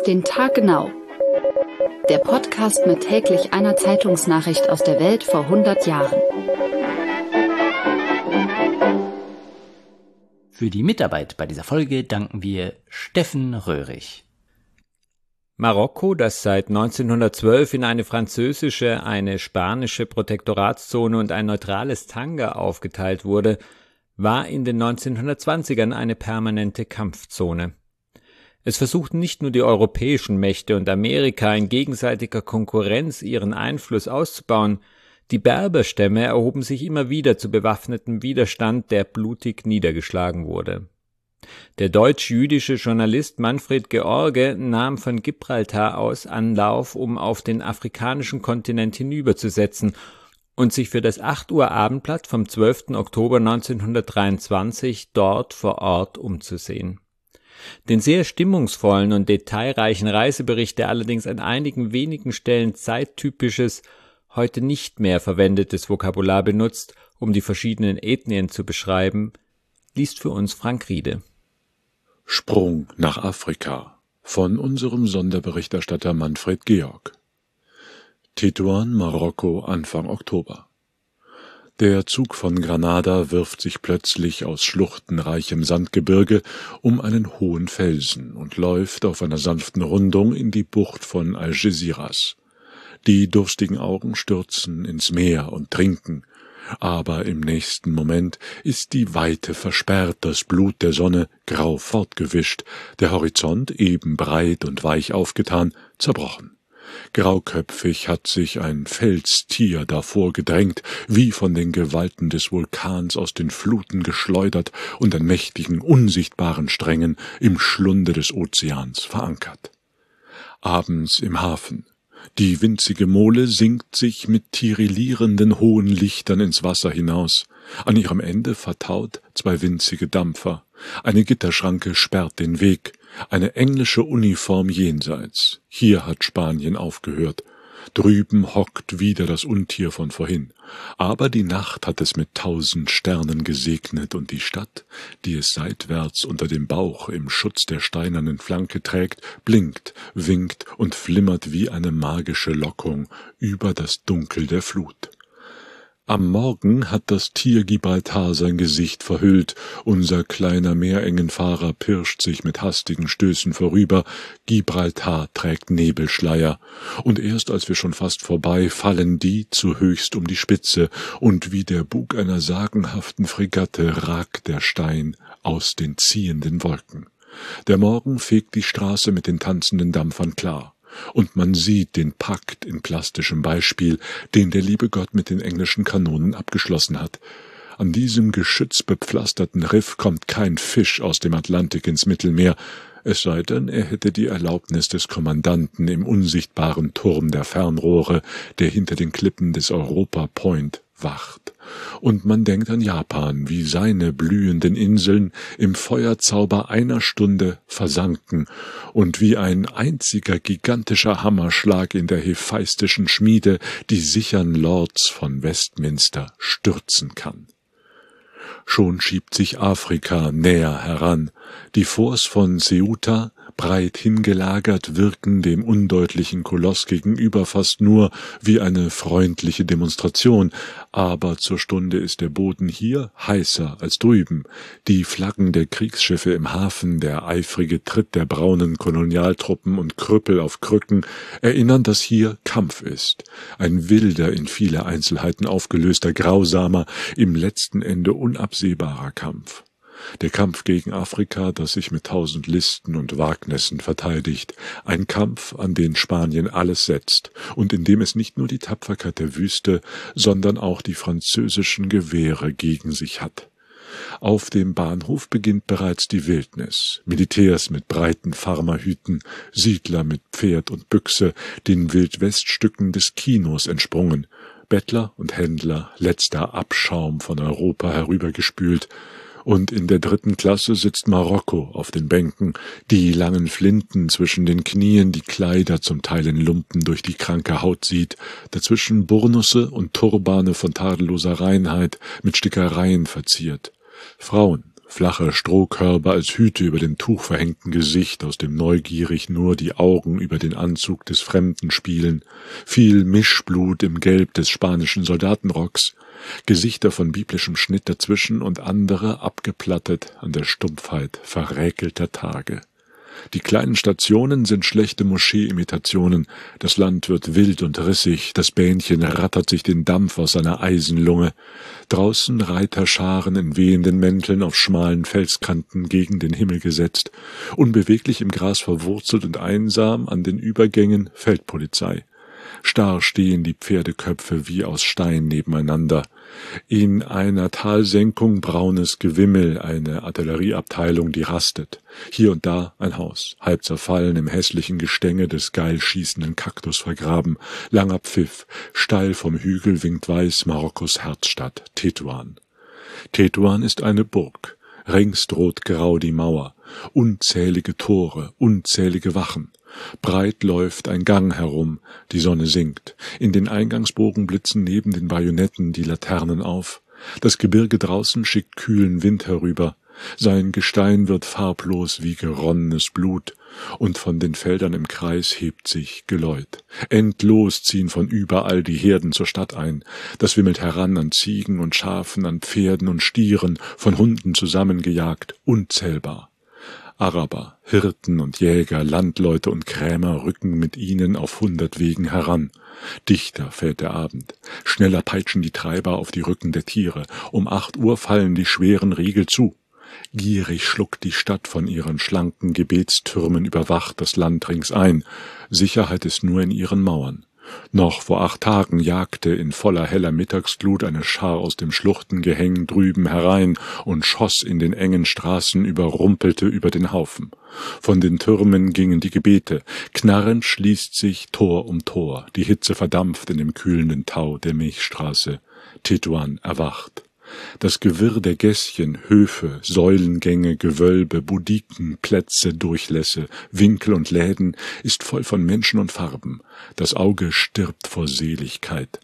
den Tag genau. Der Podcast mit täglich einer Zeitungsnachricht aus der Welt vor 100 Jahren. Für die Mitarbeit bei dieser Folge danken wir Steffen Röhrig. Marokko, das seit 1912 in eine französische, eine spanische Protektoratszone und ein neutrales Tanga aufgeteilt wurde, war in den 1920ern eine permanente Kampfzone. Es versuchten nicht nur die europäischen Mächte und Amerika in gegenseitiger Konkurrenz ihren Einfluss auszubauen, die Berberstämme erhoben sich immer wieder zu bewaffnetem Widerstand, der blutig niedergeschlagen wurde. Der deutsch-jüdische Journalist Manfred George nahm von Gibraltar aus Anlauf, um auf den afrikanischen Kontinent hinüberzusetzen und sich für das 8 Uhr Abendblatt vom 12. Oktober 1923 dort vor Ort umzusehen. Den sehr stimmungsvollen und detailreichen Reisebericht, der allerdings an einigen wenigen Stellen zeittypisches, heute nicht mehr verwendetes Vokabular benutzt, um die verschiedenen Ethnien zu beschreiben, liest für uns Frank Riede. Sprung nach Afrika von unserem Sonderberichterstatter Manfred Georg. Tetuan, Marokko, Anfang Oktober. Der Zug von Granada wirft sich plötzlich aus schluchtenreichem Sandgebirge um einen hohen Felsen und läuft auf einer sanften Rundung in die Bucht von Algeciras. Die durstigen Augen stürzen ins Meer und trinken, aber im nächsten Moment ist die Weite versperrt, das Blut der Sonne grau fortgewischt, der Horizont, eben breit und weich aufgetan, zerbrochen. Grauköpfig hat sich ein Felstier davor gedrängt, wie von den Gewalten des Vulkans aus den Fluten geschleudert und an mächtigen, unsichtbaren Strängen im Schlunde des Ozeans verankert. Abends im Hafen. Die winzige Mole sinkt sich mit tirillierenden hohen Lichtern ins Wasser hinaus. An ihrem Ende vertaut 2 winzige Dampfer. Eine Gitterschranke sperrt den Weg. Eine englische Uniform jenseits. Hier hat Spanien aufgehört. Drüben hockt wieder das Untier von vorhin. Aber die Nacht hat es mit 1000 Sternen gesegnet und die Stadt, die es seitwärts unter dem Bauch im Schutz der steinernen Flanke trägt, blinkt, winkt und flimmert wie eine magische Lockung über das Dunkel der Flut. Am Morgen hat das Tier Gibraltar sein Gesicht verhüllt, unser kleiner Meerengenfahrer pirscht sich mit hastigen Stößen vorüber, Gibraltar trägt Nebelschleier, und erst als wir schon fast vorbei, fallen die zu höchst um die Spitze, und wie der Bug einer sagenhaften Fregatte ragt der Stein aus den ziehenden Wolken. Der Morgen fegt die Straße mit den tanzenden Dampfern klar. Und man sieht den Pakt in plastischem Beispiel, den der liebe Gott mit den englischen Kanonen abgeschlossen hat. An diesem geschützbepflasterten Riff kommt kein Fisch aus dem Atlantik ins Mittelmeer, es sei denn, er hätte die Erlaubnis des Kommandanten im unsichtbaren Turm der Fernrohre, der hinter den Klippen des Europa Point wacht. Und man denkt an Japan, wie seine blühenden Inseln im Feuerzauber einer Stunde versanken und wie ein einziger gigantischer Hammerschlag in der hephaistischen Schmiede die sichern Lords von Westminster stürzen kann. Schon schiebt sich Afrika näher heran. Die Forts von Ceuta, breit hingelagert, wirken dem undeutlichen Koloss gegenüber fast nur wie eine freundliche Demonstration, aber zur Stunde ist der Boden hier heißer als drüben. Die Flaggen der Kriegsschiffe im Hafen, der eifrige Tritt der braunen Kolonialtruppen und Krüppel auf Krücken erinnern, dass hier Kampf ist. Ein wilder, in viele Einzelheiten aufgelöster, grausamer, im letzten Ende unabsehbarer Kampf. Der Kampf gegen Afrika, das sich mit 1000 Listen und Wagnissen verteidigt. Ein Kampf, an den Spanien alles setzt und in dem es nicht nur die Tapferkeit der Wüste, sondern auch die französischen Gewehre gegen sich hat. Auf dem Bahnhof beginnt bereits die Wildnis. Militärs mit breiten Farmerhüten, Siedler mit Pferd und Büchse, den Wildweststücken des Kinos entsprungen. Bettler und Händler, letzter Abschaum von Europa herübergespült. Und in der 3. Klasse sitzt Marokko auf den Bänken, die langen Flinten zwischen den Knien, die Kleider zum Teil in Lumpen durch die kranke Haut sieht, dazwischen Burnusse und Turbane von tadelloser Reinheit mit Stickereien verziert. Frauen flache Strohkörbe als Hüte über dem tuchverhängten Gesicht, aus dem neugierig nur die Augen über den Anzug des Fremden spielen, viel Mischblut im Gelb des spanischen Soldatenrocks, Gesichter von biblischem Schnitt dazwischen und andere abgeplattet an der Stumpfheit verräkelter Tage. Die kleinen Stationen sind schlechte Moschee-Imitationen, das Land wird wild und rissig, das Bähnchen rattert sich den Dampf aus seiner Eisenlunge. Draußen Reiterscharen in wehenden Mänteln auf schmalen Felskanten gegen den Himmel gesetzt, unbeweglich im Gras verwurzelt und einsam an den Übergängen Feldpolizei. Starr stehen die Pferdeköpfe wie aus Stein nebeneinander. In einer Talsenkung braunes Gewimmel, eine Artillerieabteilung, die rastet. Hier und da ein Haus, halb zerfallen im hässlichen Gestänge des geil schießenden Kaktus vergraben. Langer Pfiff, steil vom Hügel winkt weiß Marokkos Herzstadt, Tetuan. Tetuan ist eine Burg. Rings rot-grau die Mauer, unzählige Tore, unzählige Wachen. Breit läuft ein Gang herum, die Sonne sinkt. In den Eingangsbogen blitzen neben den Bajonetten die Laternen auf. Das Gebirge draußen schickt kühlen Wind herüber. Sein Gestein wird farblos wie geronnenes Blut, und von den Feldern im Kreis hebt sich Geläut. Endlos ziehen von überall die Herden zur Stadt ein. Das wimmelt heran an Ziegen und Schafen, an Pferden und Stieren, von Hunden zusammengejagt, unzählbar. Araber, Hirten und Jäger, Landleute und Krämer rücken mit ihnen auf 100 Wegen heran. Dichter fällt der Abend. Schneller peitschen die Treiber auf die Rücken der Tiere. Um 8 Uhr fallen die schweren Riegel zu. Gierig schluckt die Stadt von ihren schlanken Gebetstürmen überwacht das Land ringsein. Sicherheit ist nur in ihren Mauern. Noch vor 8 Tagen jagte in voller heller Mittagsglut eine Schar aus dem Schluchtengehäng drüben herein und schoss in den engen Straßen, überrumpelte über den Haufen. Von den Türmen gingen die Gebete. Knarrend schließt sich Tor um Tor. Die Hitze verdampft in dem kühlenden Tau der Milchstraße. Tetuan erwacht. Das Gewirr der Gässchen, Höfe, Säulengänge, Gewölbe, Boudiken, Plätze, Durchlässe, Winkel und Läden ist voll von Menschen und Farben. Das Auge stirbt vor Seligkeit.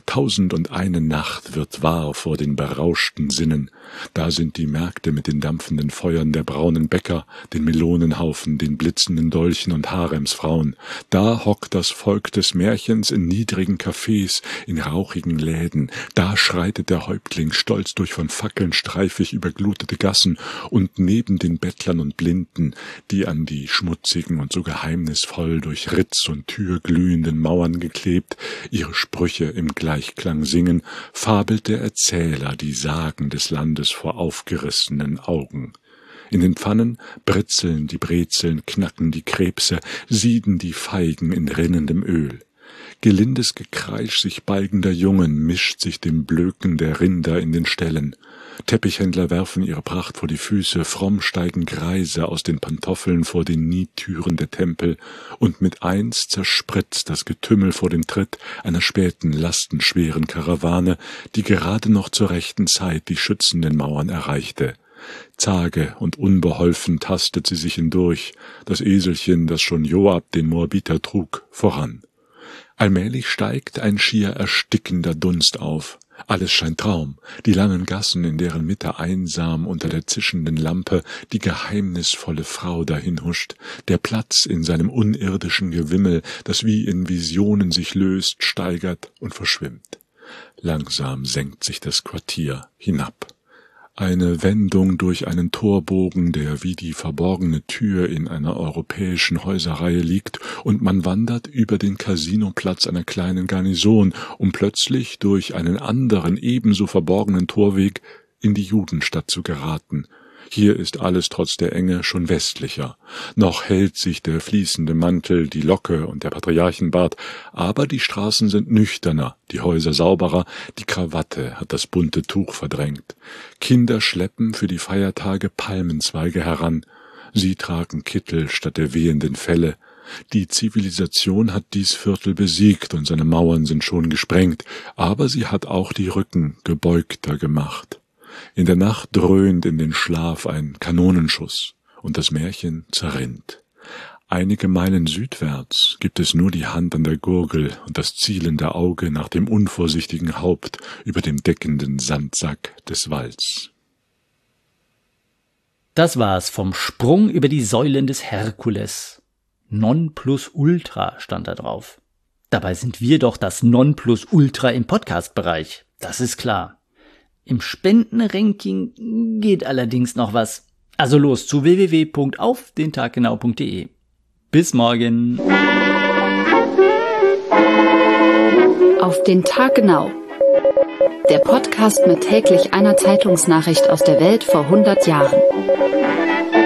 1001 Nacht wird wahr vor den berauschten Sinnen. Da sind die Märkte mit den dampfenden Feuern der braunen Bäcker, den Melonenhaufen, den blitzenden Dolchen und Haremsfrauen. Da hockt das Volk des Märchens in niedrigen Cafés, in rauchigen Läden. Da schreitet der Häuptling stolz durch von Fackeln streifig überglutete Gassen und neben den Bettlern und Blinden, die an die schmutzigen und so geheimnisvoll durch Ritz und Tür glühenden Mauern geklebt, ihre Sprüche im Gleichklang singen, fabelt der Erzähler die Sagen des Landes vor aufgerissenen Augen. In den Pfannen britzeln die Brezeln, knacken die Krebse, sieden die Feigen in rinnendem Öl. Gelindes Gekreisch sich balgender Jungen mischt sich dem Blöken der Rinder in den Ställen. Teppichhändler werfen ihre Pracht vor die Füße, fromm steigen Greise aus den Pantoffeln vor den Niedtüren der Tempel, und mit eins zerspritzt das Getümmel vor dem Tritt einer späten, lastenschweren Karawane, die gerade noch zur rechten Zeit die schützenden Mauern erreichte. Zage und unbeholfen tastet sie sich hindurch, das Eselchen, das schon Joab den Moabiter trug, voran. Allmählich steigt ein schier erstickender Dunst auf. Alles scheint Traum, die langen Gassen, in deren Mitte einsam unter der zischenden Lampe die geheimnisvolle Frau dahinhuscht, der Platz in seinem unirdischen Gewimmel, das wie in Visionen sich löst, steigert und verschwimmt. Langsam senkt sich das Quartier hinab. Eine Wendung durch einen Torbogen, der wie die verborgene Tür in einer europäischen Häuserreihe liegt, und man wandert über den Casinoplatz einer kleinen Garnison, um plötzlich durch einen anderen, ebenso verborgenen Torweg in die Judenstadt zu geraten. Hier ist alles trotz der Enge schon westlicher. Noch hält sich der fließende Mantel, die Locke und der Patriarchenbart, aber die Straßen sind nüchterner, die Häuser sauberer, die Krawatte hat das bunte Tuch verdrängt. Kinder schleppen für die Feiertage Palmenzweige heran. Sie tragen Kittel statt der wehenden Felle. Die Zivilisation hat dies Viertel besiegt und seine Mauern sind schon gesprengt, aber sie hat auch die Rücken gebeugter gemacht. In der Nacht dröhnt in den Schlaf ein Kanonenschuss, und das Märchen zerrinnt. Einige Meilen südwärts gibt es nur die Hand an der Gurgel und das zielende Auge nach dem unvorsichtigen Haupt über dem deckenden Sandsack des Walds. Das war's vom Sprung über die Säulen des Herkules. Nonplusultra stand da drauf. Dabei sind wir doch das Nonplusultra im Podcast-Bereich. Das ist klar. Im Spendenranking geht allerdings noch was. Also los zu www.aufdentaggenau.de. Bis morgen. Auf den Tag genau. Der Podcast mit täglich einer Zeitungsnachricht aus der Welt vor 100 Jahren.